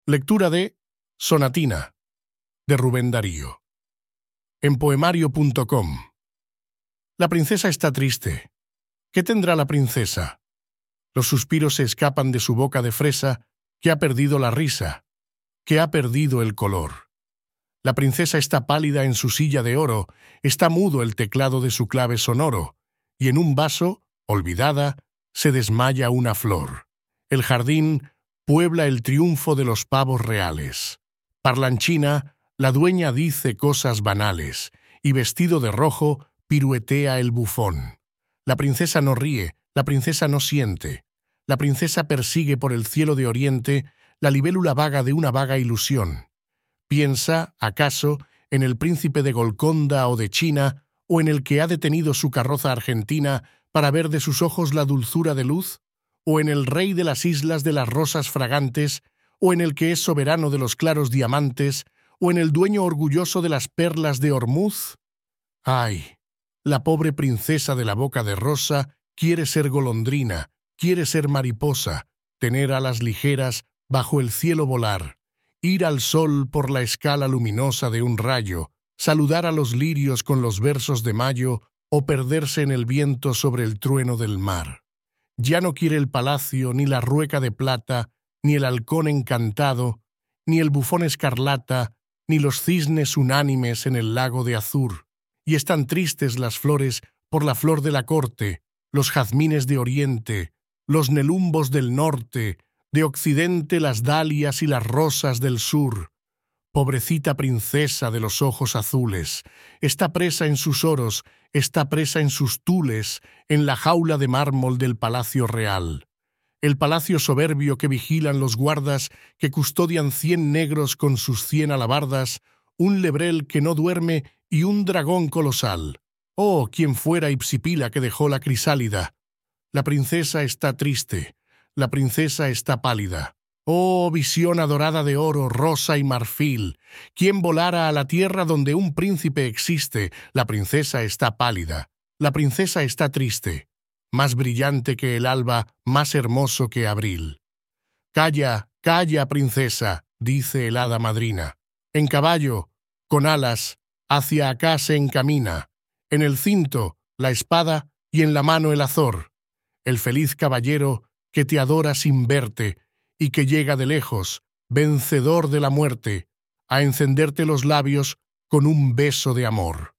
Lectura de Sonatina, de Rubén Darío. En poemario.com. La princesa está triste. ¿Qué tendrá la princesa? Los suspiros se escapan de su boca de fresa, que ha perdido la risa, que ha perdido el color. La princesa está pálida en su silla de oro, está mudo el teclado de su clave sonoro, y en un vaso, olvidada, se desmaya una flor. El jardín puebla el triunfo de los pavos reales. Parlanchina, la dueña dice cosas banales, y vestido de rojo piruetea el bufón. La princesa no ríe, la princesa no siente. La princesa persigue por el cielo de oriente la libélula vaga de una vaga ilusión. Piensa, acaso, en el príncipe de Golconda o de China, o en el que ha detenido su carroza argentina para ver de sus ojos la dulzura de luz, o en el rey de las islas de las rosas fragantes, o en el que es soberano de los claros diamantes, o en el dueño orgulloso de las perlas de Ormuz. ¡Ay! La pobre princesa de la boca de rosa quiere ser golondrina, quiere ser mariposa, tener alas ligeras, bajo el cielo volar, ir al sol por la escala luminosa de un rayo, saludar a los lirios con los versos de mayo, o perderse en el viento sobre el trueno del mar. Ya no quiere el palacio, ni la rueca de plata, ni el halcón encantado, ni el bufón escarlata, ni los cisnes unánimes en el lago de azur. Y están tristes las flores por la flor de la corte, los jazmines de oriente, los nelumbos del norte, de occidente las dalias y las rosas del sur. Pobrecita princesa de los ojos azules, está presa en sus oros, está presa en sus tules, en la jaula de mármol del palacio real. El palacio soberbio que vigilan los guardas, que custodian 100 negros con sus 100 alabardas, un lebrel que no duerme y un dragón colosal. ¡Oh, quien fuera Hipsipila que dejó la crisálida! La princesa está triste, la princesa está pálida. ¡Oh, visión adorada de oro, rosa y marfil! ¿Quién volara a la tierra donde un príncipe existe? La princesa está pálida, la princesa está triste, más brillante que el alba, más hermoso que abril. «Calla, calla, princesa», dice el hada madrina. En caballo, con alas, hacia acá se encamina. En el cinto, la espada y en la mano el azor. El feliz caballero que te adora sin verte, y que llega de lejos, vencedor de la muerte, a encenderte los labios con un beso de amor.